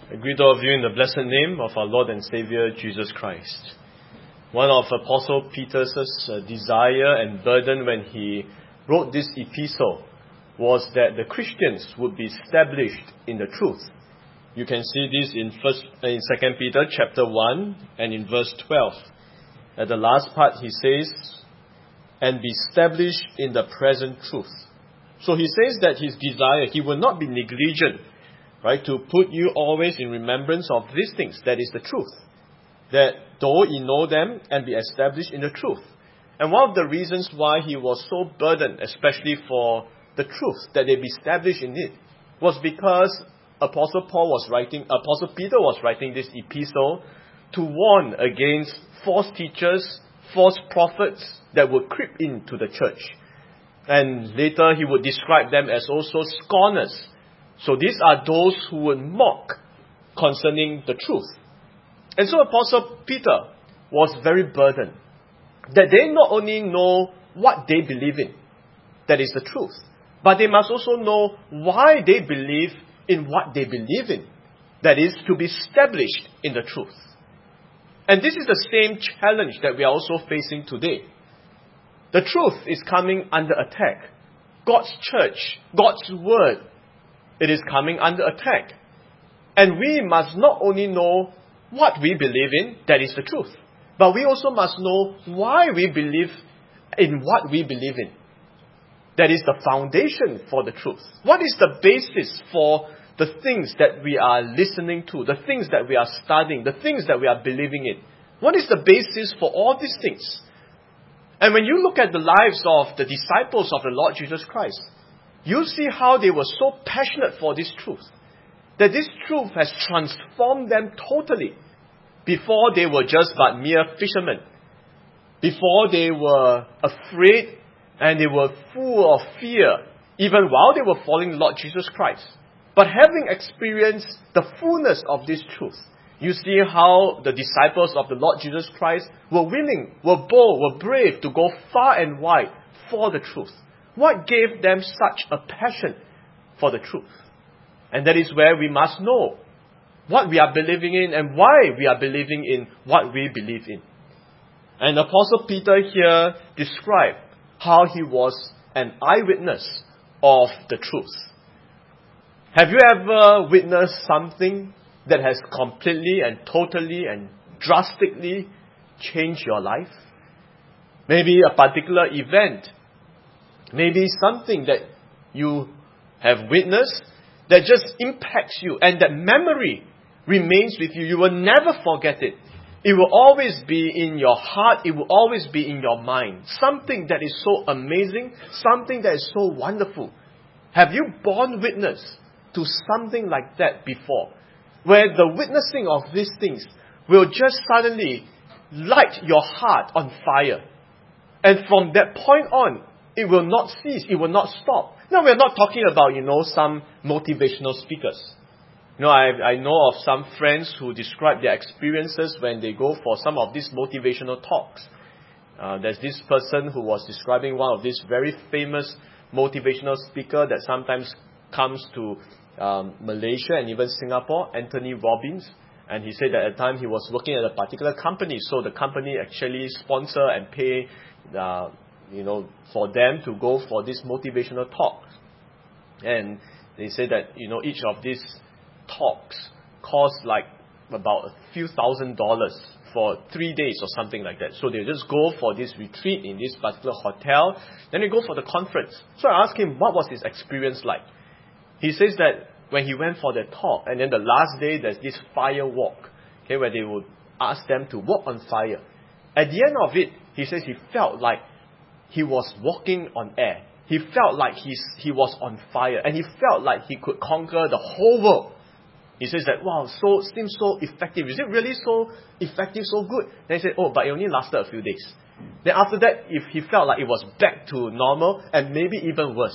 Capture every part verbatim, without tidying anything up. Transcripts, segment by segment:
I greet all of you in the blessed name of our Lord and Savior, Jesus Christ. One of Apostle Peter's uh, desire and burden when he wrote this epistle was that the Christians would be established in the truth. You can see this in first, in Second Peter chapter one and in verse twelve. At the last part he says, and be established in the present truth. So he says that his desire, he will not be negligent, right, to put you always in remembrance of these things. That is the truth. That though ye know them and be established in the truth. And one of the reasons why he was so burdened, especially for the truth, that they be established in it, was because Apostle Paul was writing, Apostle Peter was writing this epistle to warn against false teachers, false prophets that would creep into the church. And later he would describe them as also scorners. So these are those who would mock concerning the truth. And so Apostle Peter was very burdened that they not only know what they believe in, that is the truth, but they must also know why they believe in what they believe in, that is to be established in the truth. And this is the same challenge that we are also facing today. The truth is coming under attack. God's church, God's word, it is coming under attack. And we must not only know what we believe in, that is the truth, but we also must know why we believe in what we believe in. That is the foundation for the truth. What is the basis for the things that we are listening to, the things that we are studying, the things that we are believing in? What is the basis for all these things? And when you look at the lives of the disciples of the Lord Jesus Christ, you see how they were so passionate for this truth, that this truth has transformed them totally. Before they were just but mere fishermen. Before they were afraid and they were full of fear, even while they were following the Lord Jesus Christ. But having experienced the fullness of this truth, you see how the disciples of the Lord Jesus Christ were willing, were bold, were brave to go far and wide for the truth. What gave them such a passion for the truth? And that is where we must know what we are believing in and why we are believing in what we believe in. And Apostle Peter here described how he was an eyewitness of the truth. Have you ever witnessed something that has completely and totally and drastically changed your life? Maybe a particular event. Maybe something that you have witnessed that just impacts you and that memory remains with you. You will never forget it. It will always be in your heart. It will always be in your mind. Something that is so amazing. Something that is so wonderful. Have you borne witness to something like that before? Where the witnessing of these things will just suddenly light your heart on fire. And from that point on, it will not cease. It will not stop. Now, we're not talking about, you know, some motivational speakers. You know, I, I know of some friends who describe their experiences when they go for some of these motivational talks. Uh, there's this person who was describing one of these very famous motivational speaker that sometimes comes to um, Malaysia and even Singapore, Anthony Robbins. And he said that at the time he was working at a particular company. So the company actually sponsor and pay uh, you know, for them to go for this motivational talks. And they say that, you know, each of these talks cost like about a few thousand dollars for three days or something like that. So they just go for this retreat in this particular hotel. Then they go for the conference. So I asked him, what was his experience like? He says that when he went for the talk, and then the last day there's this fire walk, okay, where they would ask them to walk on fire. At the end of it, he says he felt like he was walking on air. He felt like he's, he was on fire. And he felt like he could conquer the whole world. He says that, wow, so seems so effective. Is it really so effective, so good? Then he said, oh, but it only lasted a few days. Then after that, if he felt like it was back to normal and maybe even worse.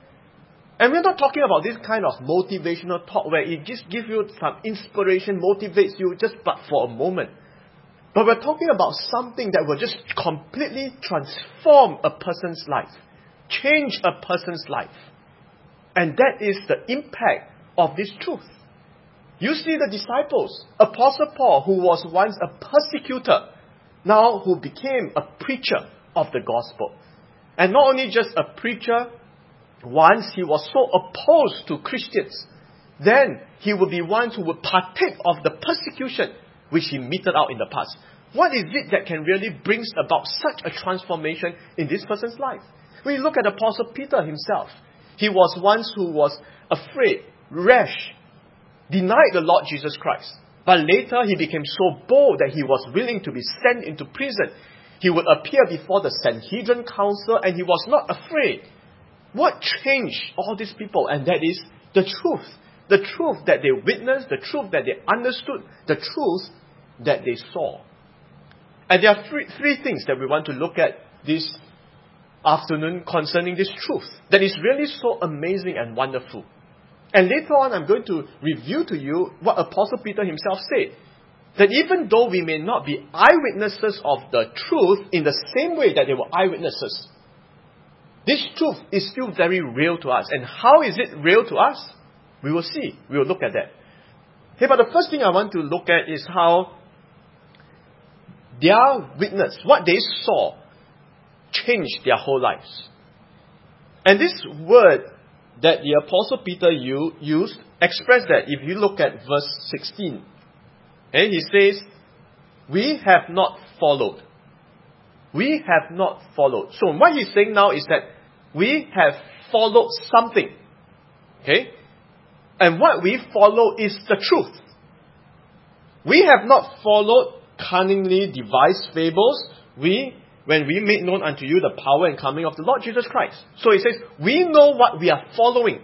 And we're not talking about this kind of motivational talk where it just gives you some inspiration, motivates you just but for a moment. But we're talking about something that will just completely transform a person's life. Change a person's life. And that is the impact of this truth. You see the disciples, Apostle Paul, who was once a persecutor, now who became a preacher of the gospel. And not only just a preacher, once he was so opposed to Christians, then he would be one who would partake of the persecution which he meted out in the past. What is it that can really bring about such a transformation in this person's life? When you look at Apostle Peter himself, he was once who was afraid, rash, denied the Lord Jesus Christ. But later he became so bold that he was willing to be sent into prison. He would appear before the Sanhedrin council and he was not afraid. What changed all these people? And that is the truth. The truth that they witnessed, the truth that they understood, the truth that they saw. And there are three, three things that we want to look at this afternoon concerning this truth that is really so amazing and wonderful. And later on, I'm going to review to you what Apostle Peter himself said. That even though we may not be eyewitnesses of the truth in the same way that they were eyewitnesses, this truth is still very real to us. And how is it real to us? We will see. We will look at that. Hey, but the first thing I want to look at is how their witness, what they saw, changed their whole lives. And this word that the Apostle Peter used expressed that. If you look at verse sixteen, okay, he says, we have not followed. We have not followed. So what he's saying now is that we have followed something. Okay? And what we follow is the truth. We have not followed cunningly devised fables. We, when we made known unto you the power and coming of the Lord Jesus Christ. So he says, we know what we are following.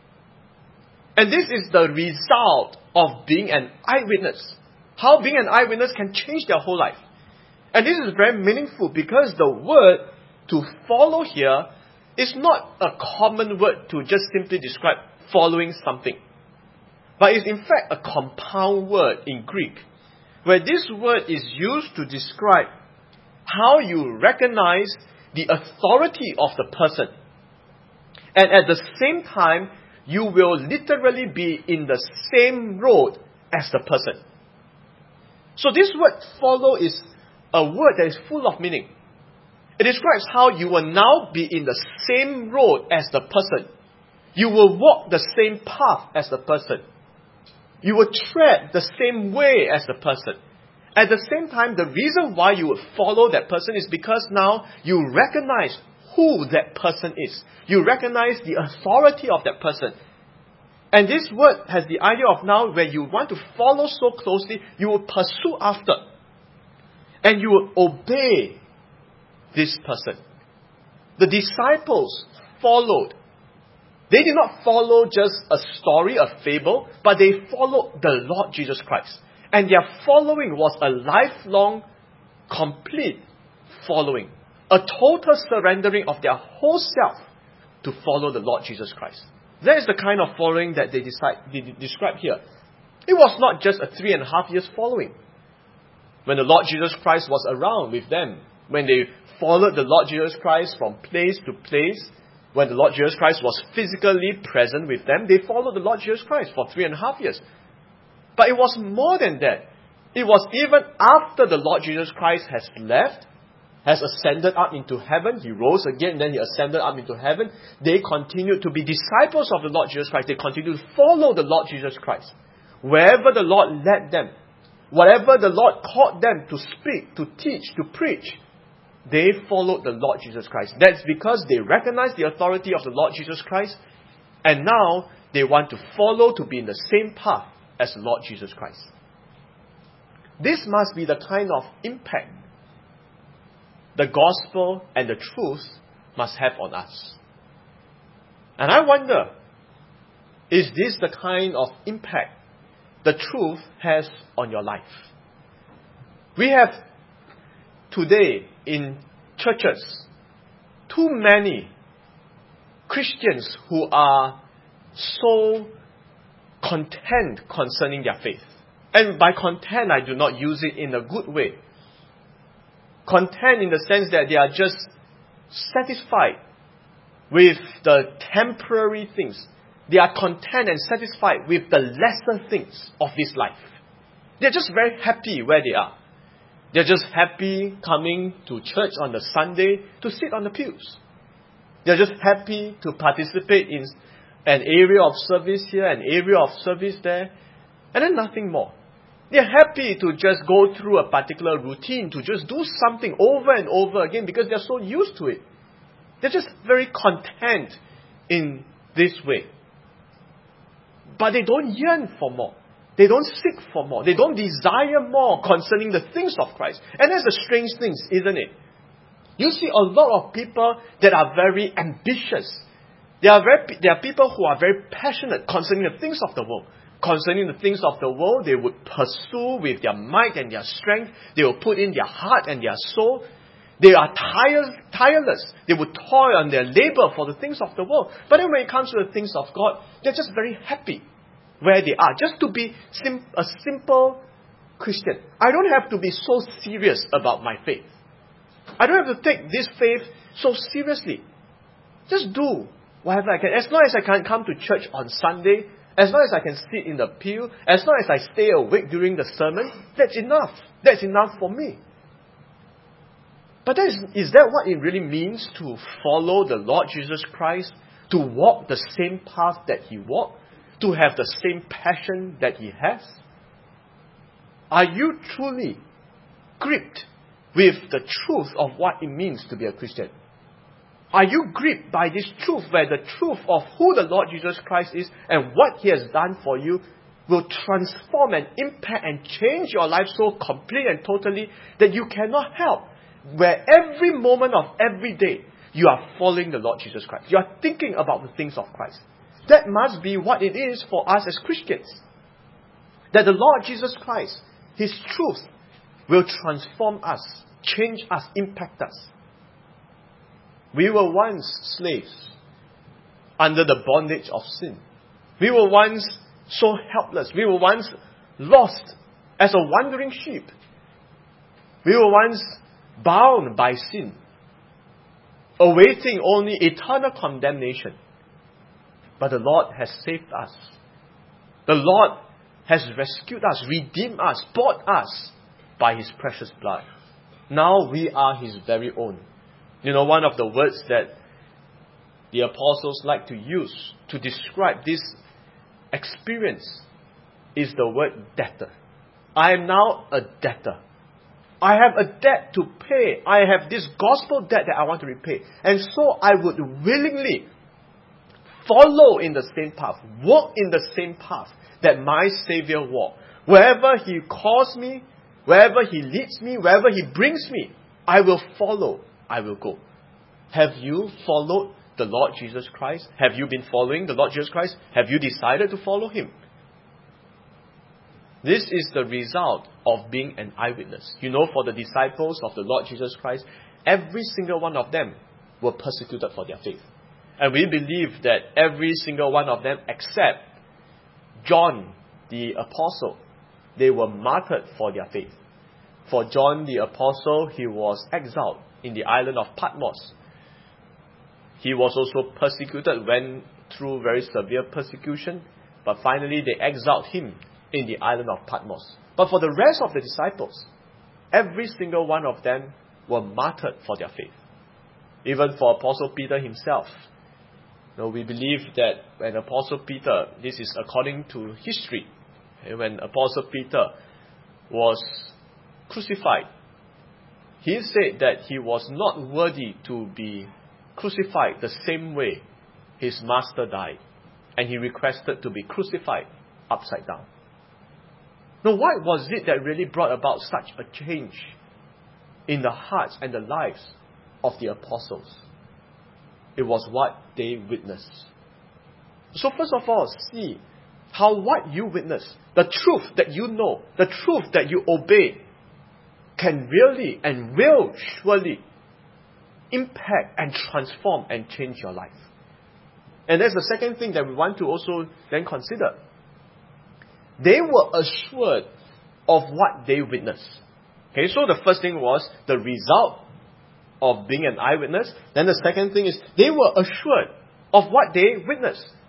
And this is the result of being an eyewitness. How being an eyewitness can change their whole life. And this is very meaningful because the word to follow here is not a common word to just simply describe following something. But it's in fact a compound word in Greek, where this word is used to describe how you recognize the authority of the person. And at the same time, you will literally be in the same road as the person. So this word follow is a word that is full of meaning. It describes how you will now be in the same road as the person. You will walk the same path as the person. You will tread the same way as the person. At the same time, the reason why you would follow that person is because now you recognize who that person is. You recognize the authority of that person. And this word has the idea of now where you want to follow so closely, you will pursue after. And you will obey this person. The disciples followed. They did not follow just a story, a fable, but they followed the Lord Jesus Christ. And their following was a lifelong, complete following. A total surrendering of their whole self to follow the Lord Jesus Christ. That is the kind of following that they, decide, they describe here. It was not just a three and a half years following. When the Lord Jesus Christ was around with them, when they followed the Lord Jesus Christ from place to place, when the Lord Jesus Christ was physically present with them, they followed the Lord Jesus Christ for three and a half years. But it was more than that. It was even after the Lord Jesus Christ has left, has ascended up into heaven, He rose again, then He ascended up into heaven. They continued to be disciples of the Lord Jesus Christ. They continued to follow the Lord Jesus Christ. Wherever the Lord led them, whatever the Lord called them to speak, to teach, to preach, they followed the Lord Jesus Christ. That's because they recognized the authority of the Lord Jesus Christ, and now they want to follow to be in the same path as the Lord Jesus Christ. This must be the kind of impact the gospel and the truth must have on us. And I wonder, is this the kind of impact the truth has on your life? We have today in churches too many Christians who are so content concerning their faith. And by content, I do not use it in a good way. Content in the sense that they are just satisfied with the temporary things. They are content and satisfied with the lesser things of this life. They're just very happy where they are. They're just happy coming to church on the Sunday to sit on the pews. They're just happy to participate in an area of service here, an area of service there, and then nothing more. They're happy to just go through a particular routine, to just do something over and over again because they're so used to it. They're just very content in this way. But they don't yearn for more. They don't seek for more. They don't desire more concerning the things of Christ. And that's a strange thing, isn't it? You see a lot of people that are very ambitious. There are, very, there are people who are very passionate concerning the things of the world. Concerning the things of the world, they would pursue with their might and their strength. They will put in their heart and their soul. They are tire, tireless. They would toil on their labor for the things of the world. But then when it comes to the things of God, they're just very happy where they are. Just to be sim- a simple Christian. I don't have to be so serious about my faith. I don't have to take this faith so seriously. Just do whatever I can. As long as I can come to church on Sunday, as long as I can sit in the pew, as long as I stay awake during the sermon, that's enough. That's enough for me. But that is, is that what it really means to follow the Lord Jesus Christ? To walk the same path that He walked? To have the same passion that He has? Are you truly gripped with the truth of what it means to be a Christian? Are you gripped by this truth, where the truth of who the Lord Jesus Christ is and what He has done for you will transform and impact and change your life so completely and totally that you cannot help, where every moment of every day you are following the Lord Jesus Christ. You are thinking about the things of Christ. That must be what it is for us as Christians. That the Lord Jesus Christ, His truth, will transform us, change us, impact us. We were once slaves under the bondage of sin. We were once so helpless. We were once lost as a wandering sheep. We were once bound by sin, awaiting only eternal condemnation. But the Lord has saved us. The Lord has rescued us, redeemed us, bought us by His precious blood. Now we are His very own. You know, one of the words that the apostles like to use to describe this experience is the word debtor. I am now a debtor. I have a debt to pay. I have this gospel debt that I want to repay. And so I would willingly follow in the same path, walk in the same path that my Savior walked. Wherever He calls me, wherever He leads me, wherever He brings me, I will follow. I will go. Have you followed the Lord Jesus Christ? Have you been following the Lord Jesus Christ? Have you decided to follow Him? This is the result of being an eyewitness. You know, for the disciples of the Lord Jesus Christ, every single one of them were persecuted for their faith. And we believe that every single one of them, except John the Apostle, they were martyred for their faith. For John the Apostle, he was exiled in the island of Patmos. He was also persecuted, went through very severe persecution, but finally they exiled him in the island of Patmos. But for the rest of the disciples, every single one of them were martyred for their faith. Even for Apostle Peter himself. Now, we believe that when Apostle Peter, this is according to history, when Apostle Peter was crucified, he said that he was not worthy to be crucified the same way his master died. And he requested to be crucified upside down. Now, what was it that really brought about such a change in the hearts and the lives of the apostles? It was what they witnessed. So first of all, see how what you witness, the truth that you know, the truth that you obey, can really and will surely impact and transform and change your life. And that's the second thing that we want to also then consider. They were assured of what they witnessed. Okay, so the first thing was the result of being an eyewitness. Then the second thing is they were assured of what they witnessed.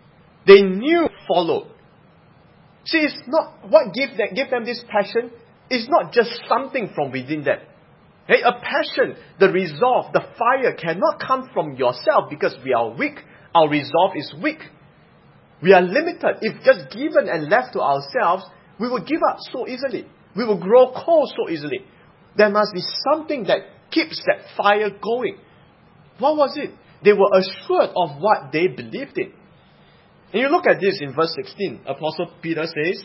They knew, followed. See, it's not what gave them, gave them this passion. It's not just something from within them. Hey, a passion, the resolve, the fire cannot come from yourself because we are weak. Our resolve is weak. We are limited. If just given and left to ourselves, we will give up so easily. We will grow cold so easily. There must be something that keeps that fire going. What was it? They were assured of what they believed in. And you look at this in verse sixteen. Apostle Peter says,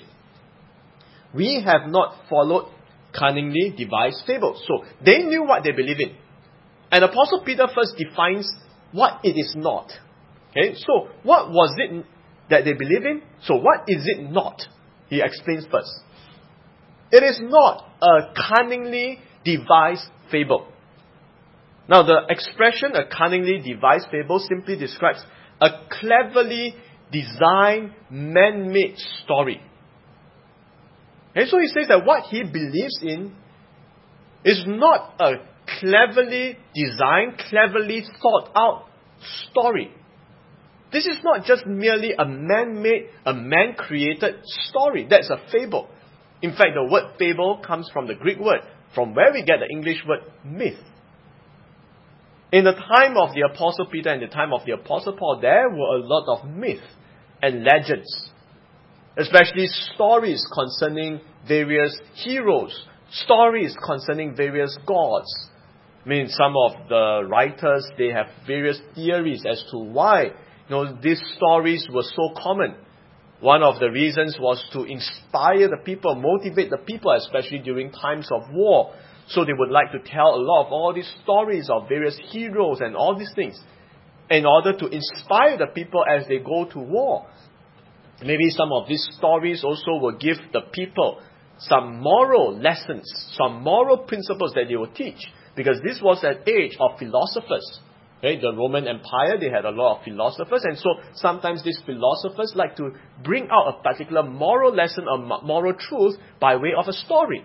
we have not followed cunningly devised fables. So they knew what they believe in. And Apostle Peter first defines what it is not. Okay, so what was it that they believe in? So what is it not? He explains first. It is not a cunningly devised fable. Now the expression a cunningly devised fable simply describes a cleverly designed, man-made story. And so he says that what he believes in is not a cleverly designed, cleverly thought out story. This is not just merely a man-made, a man-created story. That's a fable. In fact, the word fable comes from the Greek word, from where we get the English word myth. In the time of the Apostle Peter and the time of the Apostle Paul, there were a lot of myth and legends. Especially stories concerning various heroes, stories concerning various gods. I mean, some of the writers, they have various theories as to why, you know, these stories were so common. One of the reasons was to inspire the people, motivate the people, especially during times of war. So they would like to tell a lot of all these stories of various heroes and all these things in order to inspire the people as they go to war. Maybe some of these stories also will give the people some moral lessons, some moral principles that they will teach. Because this was an age of philosophers. Okay? The Roman Empire, they had a lot of philosophers. And so sometimes these philosophers like to bring out a particular moral lesson or moral truth by way of a story.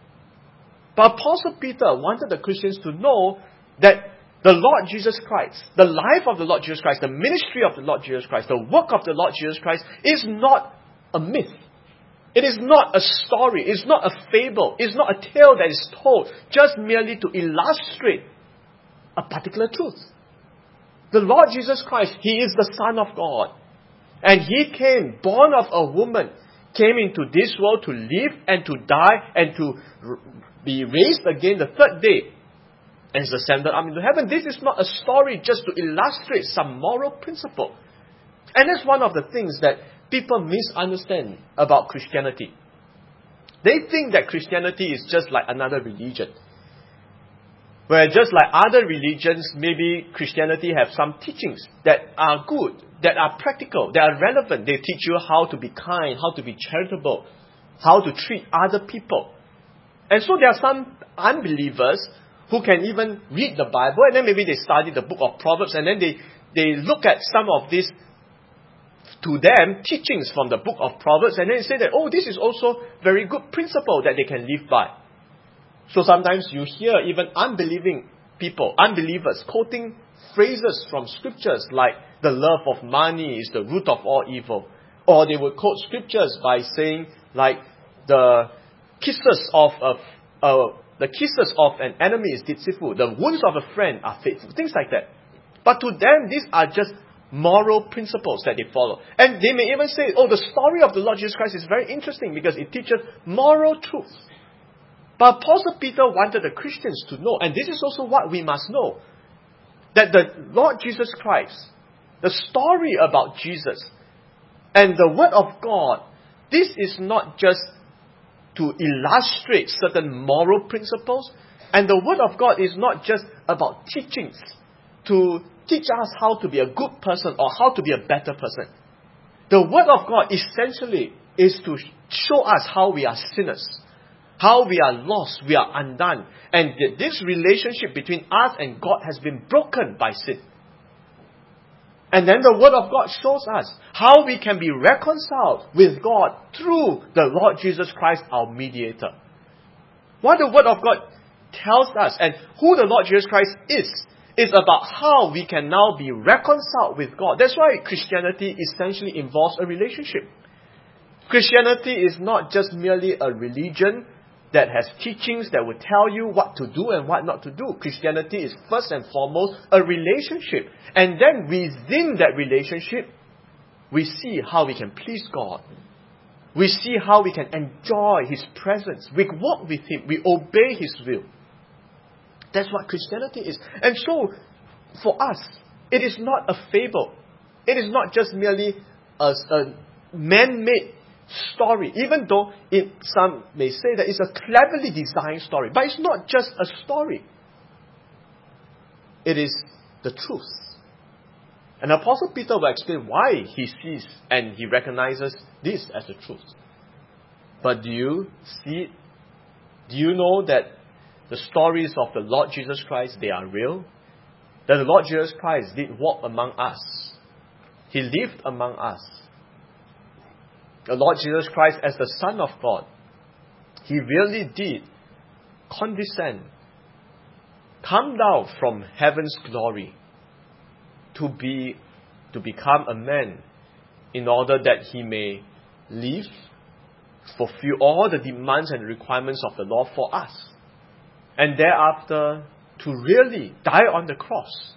But Apostle Peter wanted the Christians to know that the Lord Jesus Christ, the life of the Lord Jesus Christ, the ministry of the Lord Jesus Christ, the work of the Lord Jesus Christ is not a myth. It is not a story. It's not a fable. It's not a tale that is told just merely to illustrate a particular truth. The Lord Jesus Christ, He is the Son of God. And He came, born of a woman, came into this world to live and to die and to be raised again the third day and is ascended up into heaven. This is not a story just to illustrate some moral principle. And that's one of the things that people misunderstand about Christianity. They think that Christianity is just like another religion. Where just like other religions, maybe Christianity have some teachings that are good, that are practical, that are relevant. They teach you how to be kind, how to be charitable, how to treat other people. And so there are some unbelievers who can even read the Bible and then maybe they study the book of Proverbs and then they, they look at some of these, to them, teachings from the book of Proverbs and then they say that, oh, this is also very good principle that they can live by. So sometimes you hear even unbelieving people, unbelievers, quoting phrases from scriptures like the love of money is the root of all evil. Or they would quote scriptures by saying like the kisses of a, uh, the kisses of an enemy is deceitful, the wounds of a friend are faithful, things like that. But to them, these are just moral principles that they follow. And they may even say, oh, the story of the Lord Jesus Christ is very interesting because it teaches moral truth. But Apostle Peter wanted the Christians to know, and this is also what we must know, that the Lord Jesus Christ, the story about Jesus, and the Word of God, this is not just to illustrate certain moral principles, and the Word of God is not just about teachings to teach us how to be a good person or how to be a better person. The Word of God essentially is to show us how we are sinners, how we are lost, we are undone, and that this relationship between us and God has been broken by sin. And then the Word of God shows us how we can be reconciled with God through the Lord Jesus Christ, our mediator. What the Word of God tells us and who the Lord Jesus Christ is, It's about how we can now be reconciled with God. That's why Christianity essentially involves a relationship. Christianity is not just merely a religion that has teachings that will tell you what to do and what not to do. Christianity is first and foremost a relationship. And then within that relationship, we see how we can please God. We see how we can enjoy His presence. We walk with Him. We obey His will. That's what Christianity is. And so, for us, it is not a fable. It is not just merely a, a man-made story. Even though it, some may say that it's a cleverly designed story. But it's not just a story. It is the truth. And Apostle Peter will explain why he sees and he recognizes this as the truth. But do you see it? Do you know that the stories of the Lord Jesus Christ, they are real? That the Lord Jesus Christ did walk among us. He lived among us. The Lord Jesus Christ as the Son of God, He really did condescend, come down from heaven's glory to be, to become a man in order that He may live, fulfill all the demands and requirements of the law for us. And thereafter, to really die on the cross.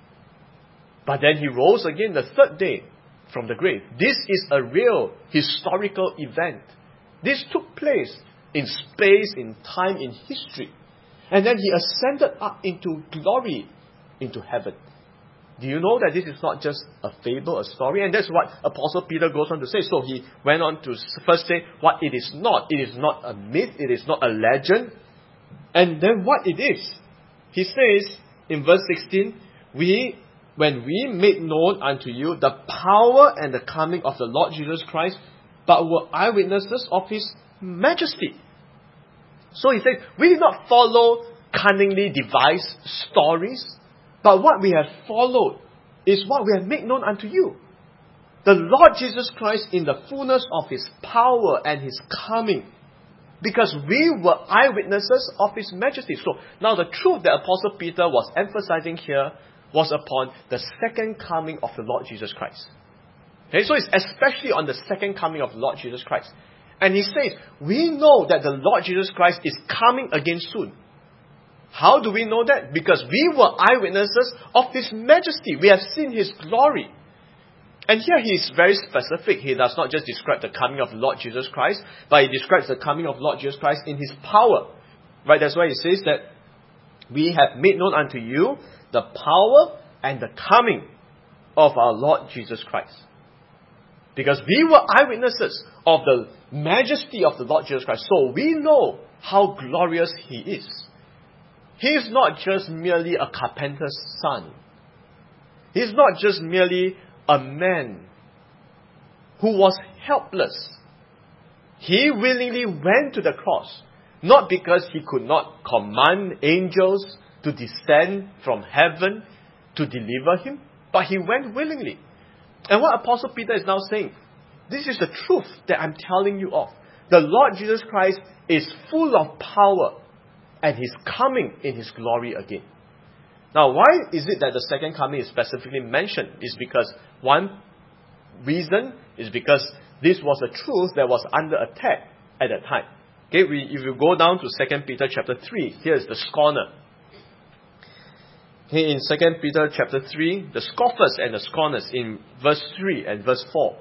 But then He rose again the third day from the grave. This is a real historical event. This took place in space, in time, in history. And then He ascended up into glory, into heaven. Do you know that this is not just a fable, a story? And that's what Apostle Peter goes on to say. So he went on to first say what it is not. It is not a myth. It is not a legend. And then what it is. He says in verse sixteen, we, when we made known unto you the power and the coming of the Lord Jesus Christ, but were eyewitnesses of His majesty. So he says, we did not follow cunningly devised stories, but what we have followed is what we have made known unto you. The Lord Jesus Christ in the fullness of His power and His coming. Because we were eyewitnesses of His majesty. So now the truth that Apostle Peter was emphasizing here was upon the second coming of the Lord Jesus Christ. Okay, so it's especially on the second coming of the Lord Jesus Christ. And he says, we know that the Lord Jesus Christ is coming again soon. How do we know that? Because we were eyewitnesses of His majesty. We have seen His glory. And here he is very specific. He does not just describe the coming of the Lord Jesus Christ, but he describes the coming of Lord Jesus Christ in His power. Right? That's why he says that we have made known unto you the power and the coming of our Lord Jesus Christ. Because we were eyewitnesses of the majesty of the Lord Jesus Christ. So we know how glorious He is. He is not just merely a carpenter's son. He is not just merely a man who was helpless. He willingly went to the cross, not because He could not command angels to descend from heaven to deliver Him, but He went willingly. And what Apostle Peter is now saying, this is the truth that I'm telling you of. The Lord Jesus Christ is full of power and He's coming in His glory again. Now, why is it that the second coming is specifically mentioned? It's because one reason is because this was a truth that was under attack at that time. Okay, we, if you go down to Second Peter chapter three, here's the scorner. Okay, in Second Peter chapter three, the scoffers and the scorners in verse three and verse four.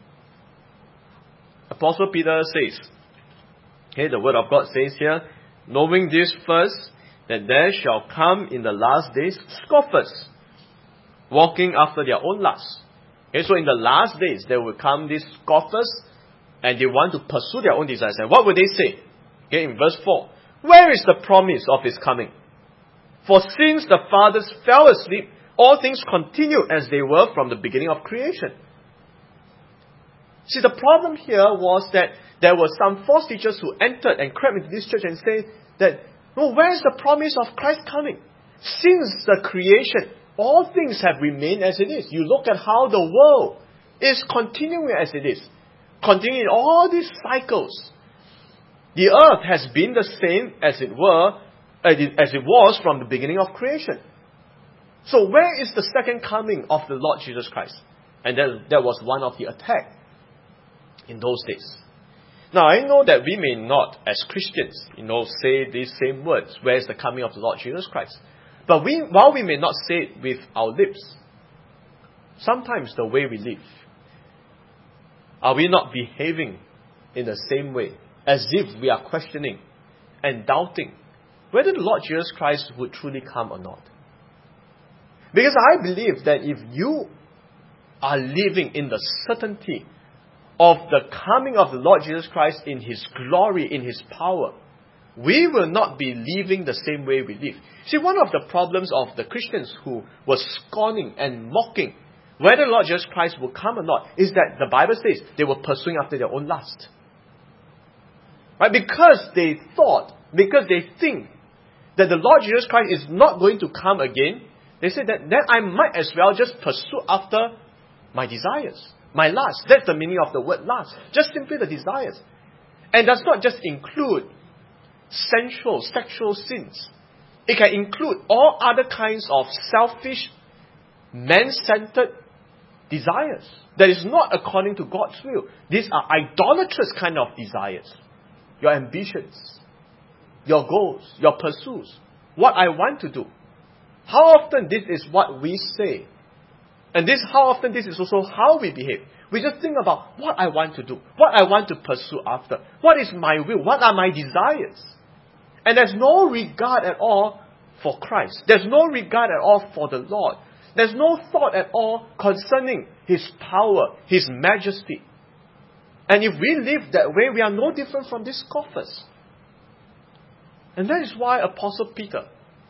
Apostle Peter says, okay, the word of God says here, knowing this first, that there shall come in the last days scoffers, walking after their own lusts. Okay, so in the last days, there will come these scoffers, and they want to pursue their own desires. And what will they say? Okay, in verse four, where is the promise of His coming? For since the fathers fell asleep, all things continue as they were from the beginning of creation. See, the problem here was that there were some false teachers who entered and crept into this church and said that, no, where is the promise of Christ coming? Since the creation, all things have remained as it is. You look at how the world is continuing as it is. Continuing all these cycles. The earth has been the same as it were, as it was from the beginning of creation. So where is the second coming of the Lord Jesus Christ? And that, that was one of the attacks in those days. Now, I know that we may not, as Christians, you know, say these same words, where is the coming of the Lord Jesus Christ? But we, while we may not say it with our lips, sometimes the way we live, are we not behaving in the same way, as if we are questioning and doubting whether the Lord Jesus Christ would truly come or not? Because I believe that if you are living in the certainty of the coming of the Lord Jesus Christ in His glory, in His power, we will not be living the same way we live. See, one of the problems of the Christians who were scorning and mocking whether Lord Jesus Christ will come or not is that the Bible says they were pursuing after their own lust. Right? Because they thought, because they think that the Lord Jesus Christ is not going to come again, they said that then I might as well just pursue after my desires, my lust. That's the meaning of the word lust. Just simply the desires. And does not just include sensual, sexual sins. It can include all other kinds of selfish, man-centered desires that is not according to God's will. These are idolatrous kind of desires. Your ambitions, your goals, your pursuits, what I want to do. How often this is what we say. And this, how often this is also how we behave. We just think about what I want to do, what I want to pursue after, what is my will, what are my desires. And there's no regard at all for Christ. There's no regard at all for the Lord. There's no thought at all concerning His power, His majesty. And if we live that way, we are no different from these scoffers. And that is why Apostle Peter,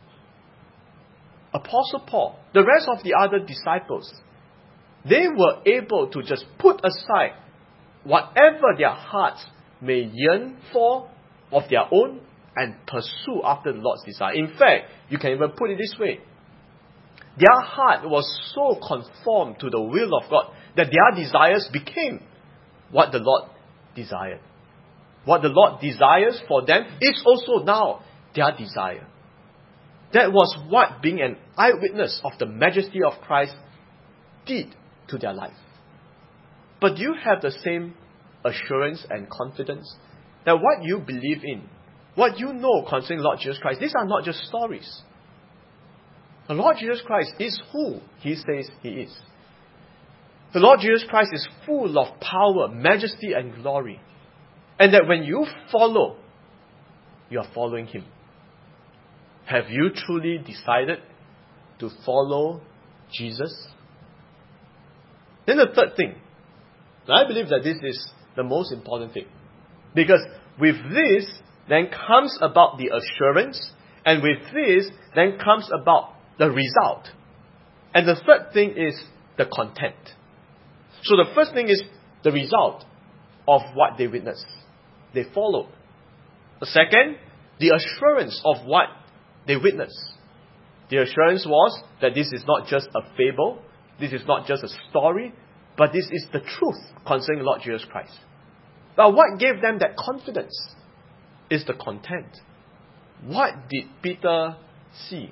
Apostle Paul, the rest of the other disciples, they were able to just put aside whatever their hearts may yearn for of their own and pursue after the Lord's desire. In fact, you can even put it this way. Their heart was so conformed to the will of God that their desires became what the Lord desired. What the Lord desires for them is also now their desire. That was what being an eyewitness of the majesty of Christ did to their life. But do you have the same assurance and confidence that what you believe in, what you know concerning Lord Jesus Christ, these are not just stories. The Lord Jesus Christ is who He says He is. The Lord Jesus Christ is full of power, majesty and glory. And that when you follow, you are following Him. Have you truly decided to follow Jesus? Then the third thing, and I believe that this is the most important thing. Because with this, then comes about the assurance, and with this, then comes about the result. And the third thing is the content. So the first thing is the result of what they witnessed. They followed. The second, the assurance of what they witnessed. The assurance was that this is not just a fable, this is not just a story, but this is the truth concerning Lord Jesus Christ. Now, what gave them that confidence is the content. What did Peter see?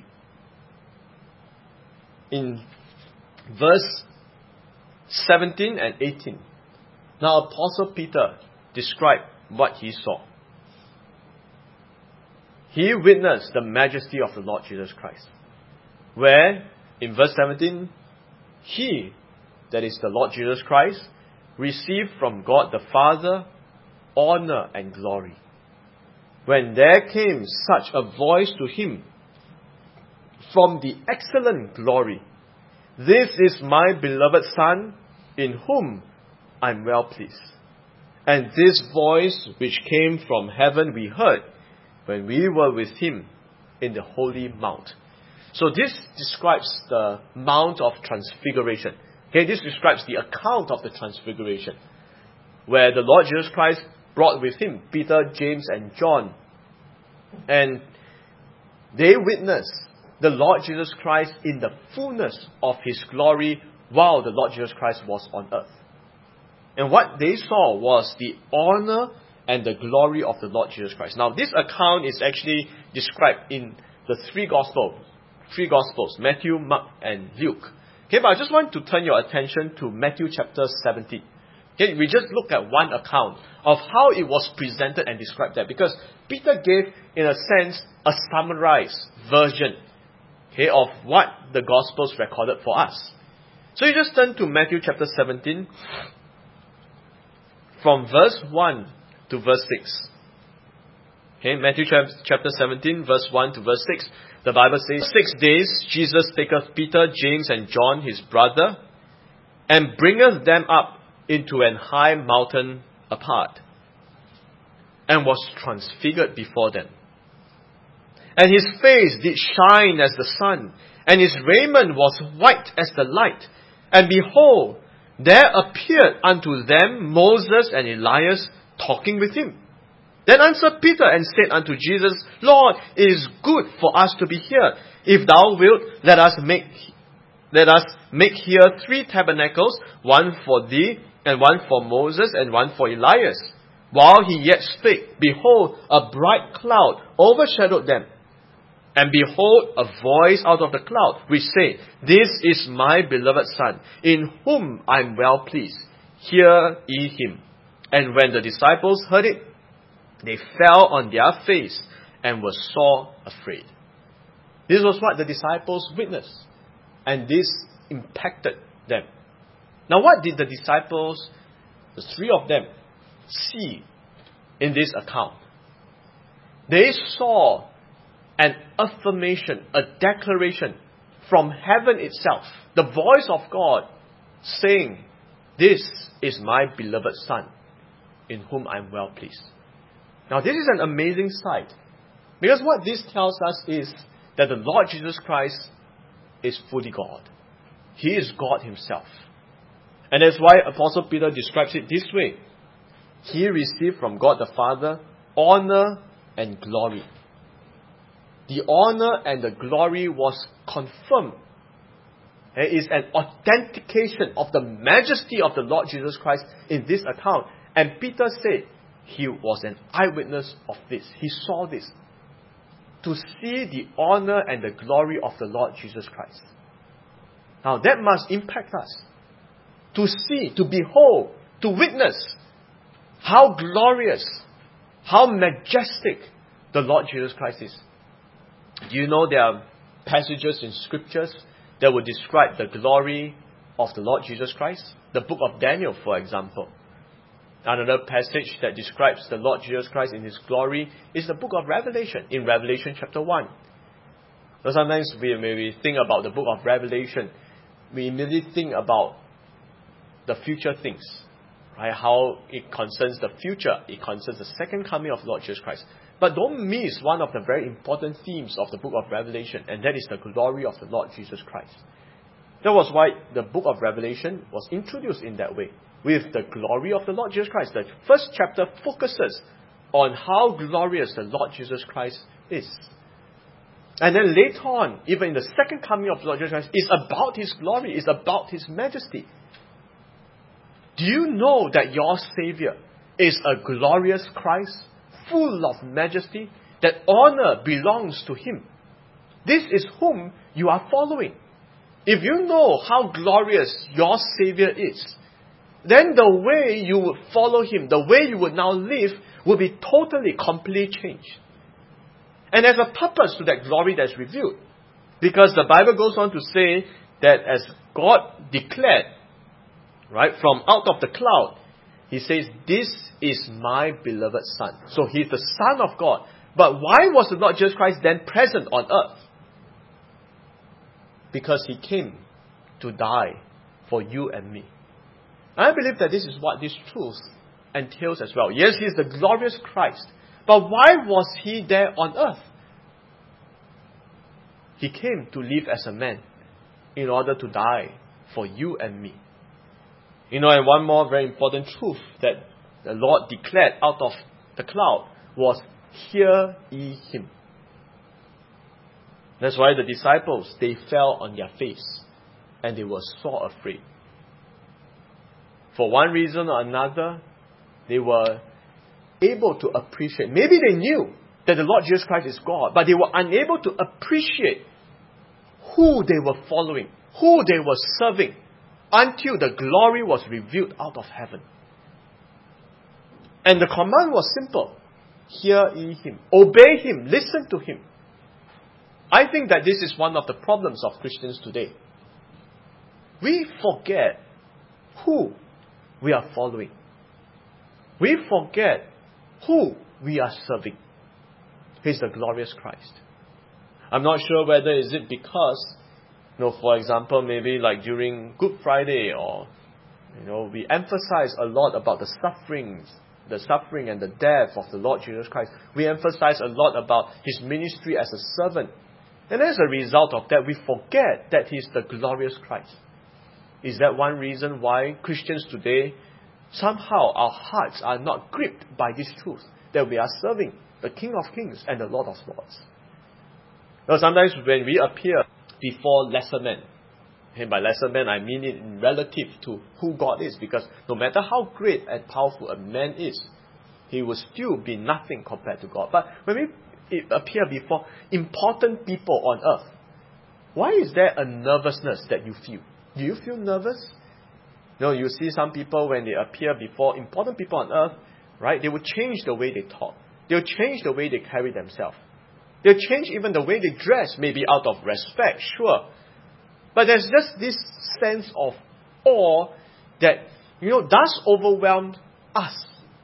In verse seventeen and eighteen, now Apostle Peter described what he saw. He witnessed the majesty of the Lord Jesus Christ. Where, in verse seventeen, He, that is the Lord Jesus Christ, received from God the Father honor and glory. When there came such a voice to Him from the excellent glory, "This is my beloved Son, in whom I am well pleased." And this voice which came from heaven we heard when we were with Him in the holy mount. So this describes the Mount of Transfiguration. Okay, this describes the account of the Transfiguration, where the Lord Jesus Christ brought with Him Peter, James and John. And they witnessed the Lord Jesus Christ in the fullness of His glory while the Lord Jesus Christ was on earth. And what they saw was the honor and the glory of the Lord Jesus Christ. Now, this account is actually described in the three Gospels. three Gospels, Matthew, Mark, and Luke. Okay, but I just want to turn your attention to Matthew chapter seventeen. Okay, we just look at one account of how it was presented and described there, because Peter gave, in a sense, a summarized version, okay, of what the Gospels recorded for us. So you just turn to Matthew chapter seventeen, from verse one to verse six. Okay, Matthew chapter seventeen, verse one to verse six. The Bible says, Six days Jesus taketh Peter, James, and John his brother, and bringeth them up into an high mountain apart, and was transfigured before them. And his face did shine as the sun, and his raiment was white as the light. And behold, there appeared unto them Moses and Elias talking with him. Then answered Peter and said unto Jesus, Lord, it is good for us to be here. If thou wilt, let us make let us make here three tabernacles, one for thee, and one for Moses, and one for Elias. While he yet spake, behold, a bright cloud overshadowed them. And behold, a voice out of the cloud, which said, This is my beloved Son, in whom I am well pleased. Hear ye him. And when the disciples heard it, they fell on their face and were sore afraid. This was what the disciples witnessed, and this impacted them. Now, what did the disciples, the three of them, see in this account? They saw an affirmation, a declaration from heaven itself, the voice of God saying, This is my beloved Son, in whom I am well pleased. Now, this is an amazing sight, because what this tells us is that the Lord Jesus Christ is fully God. He is God himself. And that's why Apostle Peter describes it this way. He received from God the Father honor and glory. The honor and the glory was confirmed. It is an authentication of the majesty of the Lord Jesus Christ in this account. And Peter said he was an eyewitness of this. He saw this. To see the honor and the glory of the Lord Jesus Christ. Now that must impact us. To see, to behold, to witness how glorious, how majestic the Lord Jesus Christ is. Do you know there are passages in scriptures that will describe the glory of the Lord Jesus Christ? The book of Daniel, for example. Another passage that describes the Lord Jesus Christ in his glory is the book of Revelation, in Revelation chapter one. So sometimes we, when we think about the book of Revelation, we immediately think about the future things, right? How it concerns the future, it concerns the second coming of the Lord Jesus Christ. But don't miss one of the very important themes of the book of Revelation, and that is the glory of the Lord Jesus Christ. That was why the book of Revelation was introduced in that way, with the glory of the Lord Jesus Christ. The first chapter focuses on how glorious the Lord Jesus Christ is. And then later on, even in the second coming of the Lord Jesus Christ, it's about his glory, it's about his majesty. Do you know that your Savior is a glorious Christ, full of majesty, that honor belongs to him? This is whom you are following. If you know how glorious your Savior is, then the way you would follow him, the way you would now live, will be totally, completely changed. And there's a purpose to that glory that's revealed. Because the Bible goes on to say that as God declared, right, from out of the cloud, he says, This is my beloved Son. So he's the Son of God. But why was the Lord Jesus Christ then present on earth? Because he came to die for you and me. I believe that this is what this truth entails as well. Yes, he is the glorious Christ. But why was he there on earth? He came to live as a man in order to die for you and me. You know, and one more very important truth that the Lord declared out of the cloud was, Hear ye him. That's why the disciples, they fell on their face and they were sore afraid. For one reason or another, they were able to appreciate. Maybe they knew that the Lord Jesus Christ is God, but they were unable to appreciate who they were following, who they were serving, until the glory was revealed out of heaven. And the command was simple. Hear ye him. Obey him. Listen to him. I think that this is one of the problems of Christians today. We forget who we are following. We forget who we are serving. He's the glorious Christ. I'm not sure whether is it because, you know, for example, maybe like during Good Friday, or, you know, we emphasize a lot about the sufferings, the suffering and the death of the Lord Jesus Christ. We emphasize a lot about his ministry as a servant. And as a result of that, we forget that he's the glorious Christ. Is that one reason why Christians today, somehow our hearts are not gripped by this truth, that we are serving the King of Kings and the Lord of Lords? Now, sometimes when we appear before lesser men, and by lesser men I mean it in relative to who God is, because no matter how great and powerful a man is, he will still be nothing compared to God. But when we appear before important people on earth, why is there a nervousness that you feel? Do you feel nervous? No, you see some people when they appear before important people on earth, right? They will change the way they talk. They'll change the way they carry themselves. They'll change even the way they dress, maybe out of respect, sure. But there's just this sense of awe that, you know, does overwhelm us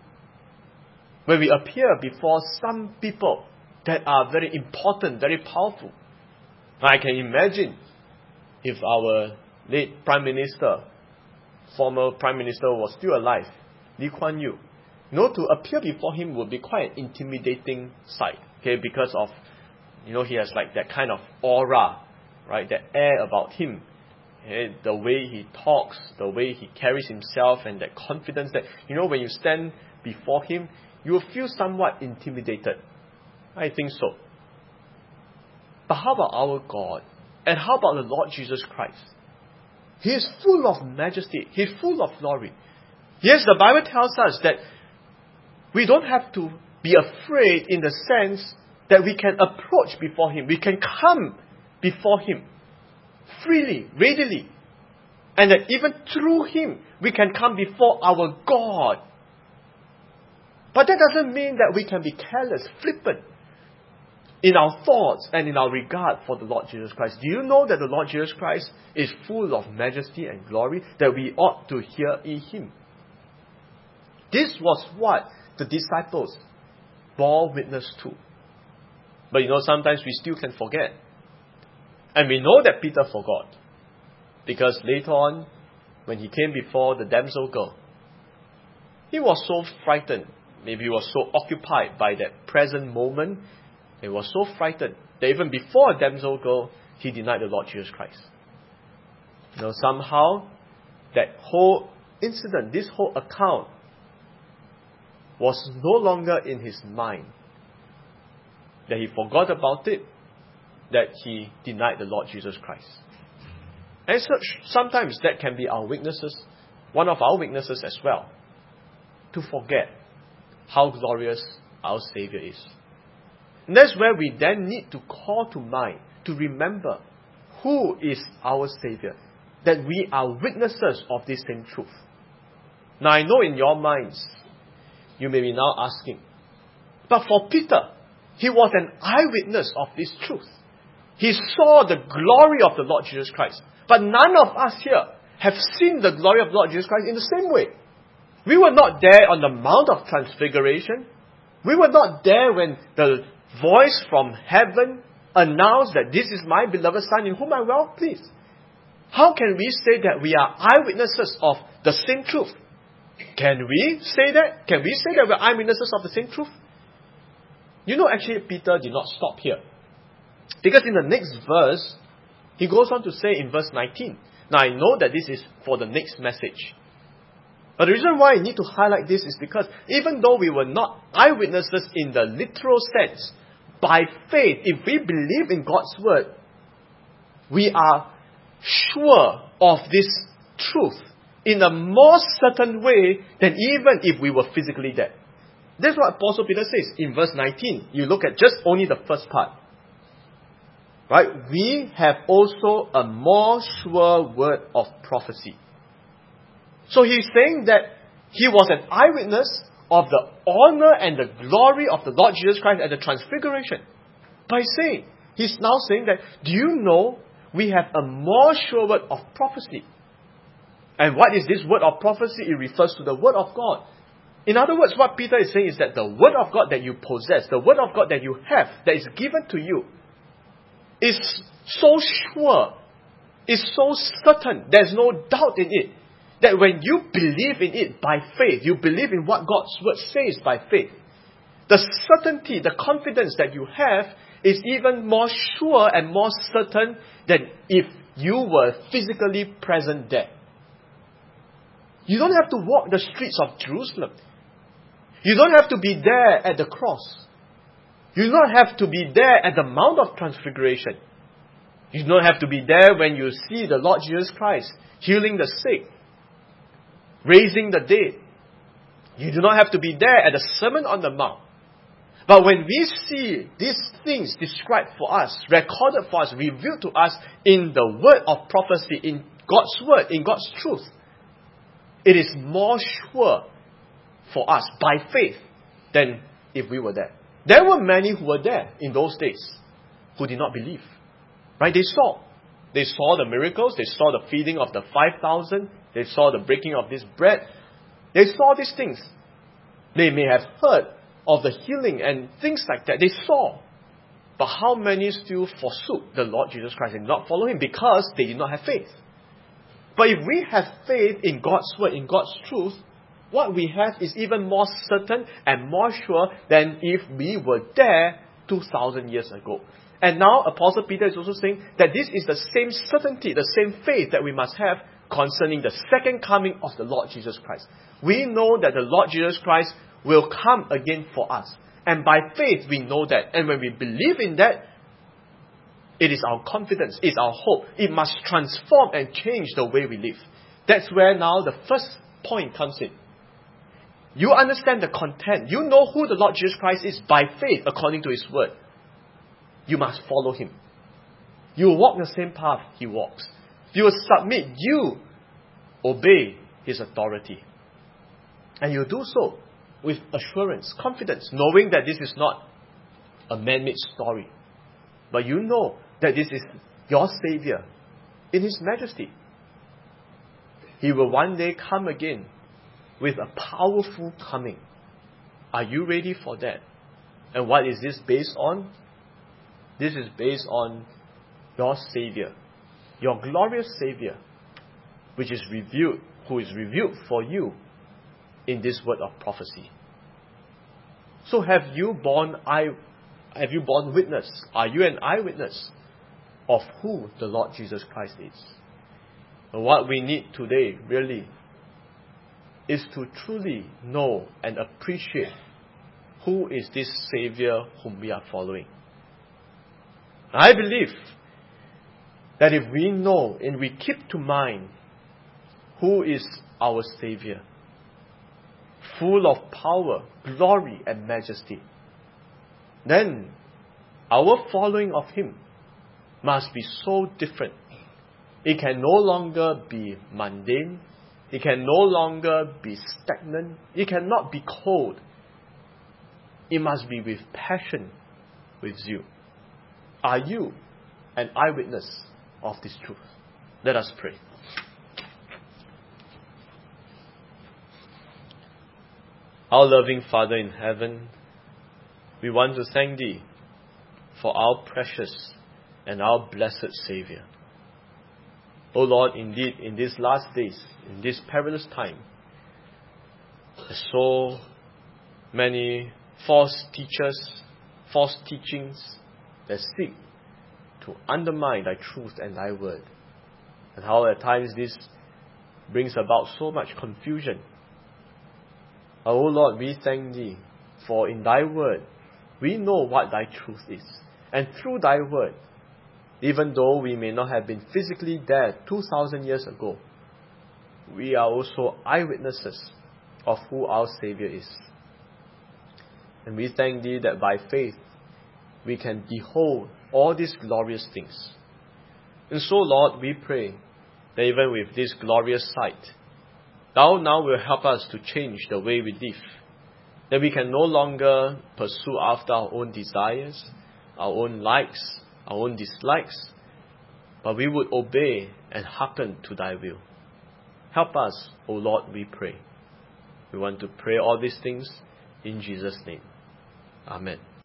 when we appear before some people that are very important, very powerful. I can imagine if our late Prime Minister, former Prime Minister was still alive, Lee Kuan Yew, you know, to appear before him would be quite an intimidating sight, okay, because of, you know, he has like that kind of aura, right, that air about him, okay? The way he talks, the way he carries himself, and that confidence that, you know, when you stand before him, you will feel somewhat intimidated. I think so. But how about our God? And how about the Lord Jesus Christ? He is full of majesty. He is full of glory. Yes, the Bible tells us that we don't have to be afraid in the sense that we can approach before him. We can come before him freely, readily. And that even through him, we can come before our God. But that doesn't mean that we can be careless, flippant in our thoughts and in our regard for the Lord Jesus Christ. Do you know that the Lord Jesus Christ is full of majesty and glory, that we ought to hear him? This was what the disciples bore witness to. But you know, sometimes we still can forget. And we know that Peter forgot. Because later on, when he came before the damsel girl, he was so frightened. Maybe he was so occupied by that present moment. He was so frightened that even before a damsel girl, he denied the Lord Jesus Christ. You know, somehow, that whole incident, this whole account, was no longer in his mind. That he forgot about it, that he denied the Lord Jesus Christ. And so, sometimes that can be our weaknesses, one of our weaknesses as well, to forget how glorious our Savior is. And that's where we then need to call to mind, to remember who is our Savior, that we are witnesses of this same truth. Now I know in your minds, you may be now asking, but for Peter, he was an eyewitness of this truth. He saw the glory of the Lord Jesus Christ. But none of us here have seen the glory of the Lord Jesus Christ in the same way. We were not there on the Mount of Transfiguration. We were not there when the voice from heaven announced that this is my beloved Son in whom I am well pleased. How can we say that we are eyewitnesses of the same truth? Can we say that? Can we say that we are eyewitnesses of the same truth? You know, actually, Peter did not stop here. Because in the next verse, he goes on to say in verse nineteen. Now, I know that this is for the next message. But the reason why I need to highlight this is because even though we were not eyewitnesses in the literal sense, by faith, if we believe in God's word, we are sure of this truth in a more certain way than even if we were physically there. That's what Apostle Peter says in verse nineteen. You look at just only the first part. right, we have also a more sure word of prophecy. So he's saying that he was an eyewitness of the honor and the glory of the Lord Jesus Christ at the transfiguration. By saying, he's now saying that, do you know we have a more sure word of prophecy? And what is this word of prophecy? It refers to the word of God. In other words, what Peter is saying is that the word of God that you possess, the word of God that you have, that is given to you, is so sure, is so certain, there's no doubt in it, that when you believe in it by faith, you believe in what God's word says by faith, the certainty, the confidence that you have is even more sure and more certain than if you were physically present there. You don't have to walk the streets of Jerusalem. You don't have to be there at the cross. You do not have to be there at the Mount of Transfiguration. You do not have to be there when you see the Lord Jesus Christ healing the sick, raising the dead. You do not have to be there at the Sermon on the Mount. But when we see these things described for us, recorded for us, revealed to us in the word of prophecy, in God's word, in God's truth, it is more sure for us by faith than if we were there. There were many who were there in those days who did not believe. Right? They saw. They saw the miracles. They saw the feeding of the five thousand. They saw the breaking of this bread. They saw these things. They may have heard of the healing and things like that. They saw. But how many still forsook the Lord Jesus Christ and did not follow Him because they did not have faith? But if we have faith in God's word, in God's truth, what we have is even more certain and more sure than if we were there two thousand years ago. And now Apostle Peter is also saying that this is the same certainty, the same faith that we must have concerning the second coming of the Lord Jesus Christ. We know that the Lord Jesus Christ will come again for us. And by faith we know that. And when we believe in that, it is our confidence, it's our hope. It must transform and change the way we live. That's where now the first point comes in. You understand the content. You know who the Lord Jesus Christ is by faith according to His word. You must follow Him. You will walk the same path He walks. You will submit. You obey His authority. And you do so with assurance, confidence, knowing that this is not a man-made story. But you know that this is your Savior in His majesty. He will one day come again with a powerful coming. Are you ready for that? And what is this based on? This is based on your Savior, your glorious Savior, which is revealed, who is revealed for you in this word of prophecy. So have you borne eye, have you borne witness? Are you an eyewitness of who the Lord Jesus Christ is? And what we need today, really, is to truly know and appreciate who is this Savior whom we are following. I believe that if we know and we keep to mind who is our Savior, full of power, glory and majesty, then our following of Him must be so different. It can no longer be mundane. It can no longer be stagnant. It cannot be cold. It must be with passion, with zeal. Are you an eyewitness of this truth? Let us pray. Our loving Father in heaven, we want to thank Thee for our precious and our blessed Savior. O Lord, indeed, in these last days, in this perilous time, there's so many false teachers, false teachings that seek to undermine Thy truth and Thy word. And how at times this brings about so much confusion. O Lord, we thank Thee, for in Thy word, we know what Thy truth is. And through Thy word, even though we may not have been physically there two thousand years ago, we are also eyewitnesses of who our Savior is. And we thank Thee that by faith, we can behold all these glorious things. And so, Lord, we pray that even with this glorious sight, Thou now will help us to change the way we live, that we can no longer pursue after our own desires, our own likes, our own dislikes, but we would obey and hearken to Thy will. Help us, O Lord, we pray. We want to pray all these things in Jesus' name. Amen.